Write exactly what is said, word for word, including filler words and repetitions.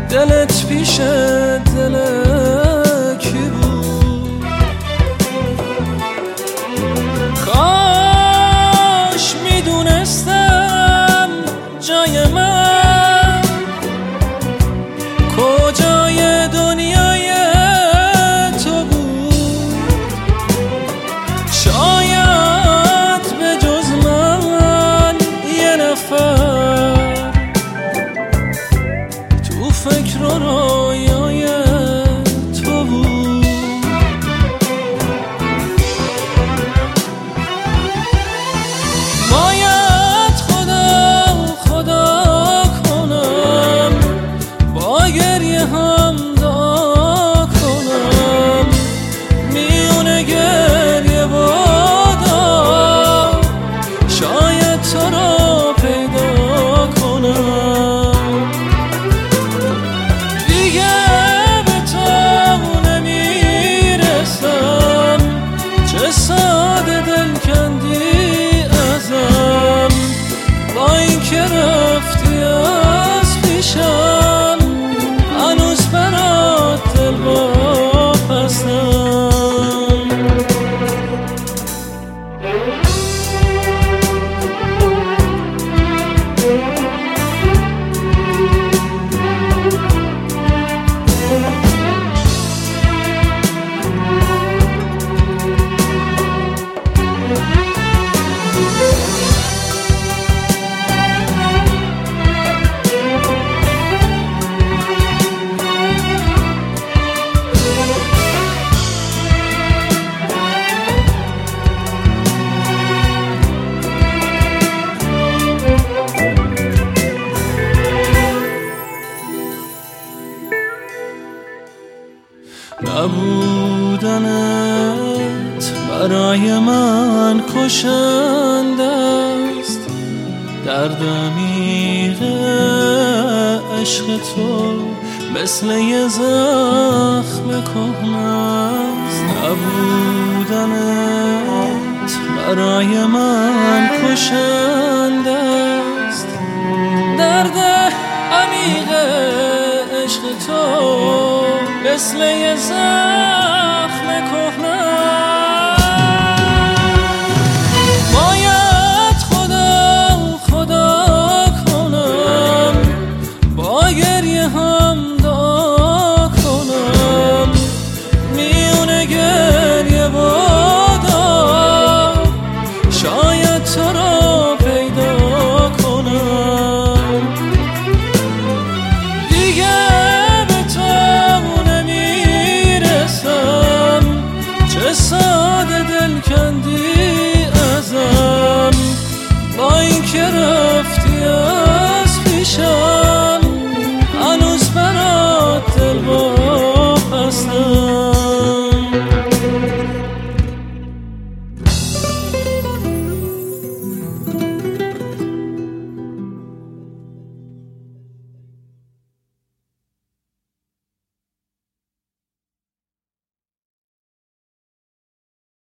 دلت پیش دل کی بود؟ کاش میدونستم جای من کجای دنیای تو بود. شاید به جز من یه نفر تو فکر و رویای تو بود. باید خدا خدا کنم، با گریه هم دعا کنم، میونه گریه بادا شاید تو رو پیدا کنم. دیگه به تو نمیرسم، چه ساده دل کندی ازم، با این که رفتی از پیشم هنوز برات دل واپسم. نبودنت برای من کشنده است، درد عمیق عشق تو مثل یه زخم کهنه است. نبودنت برای من کشنده است، درد عمیق عشق تو مثل یه زخم کهنه. باید خدا خدا کنم، با گریه هم